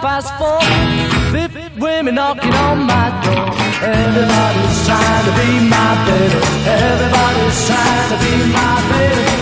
4, 50 women knocking on my door. Everybody's trying to be my baby. Everybody's trying to be my baby.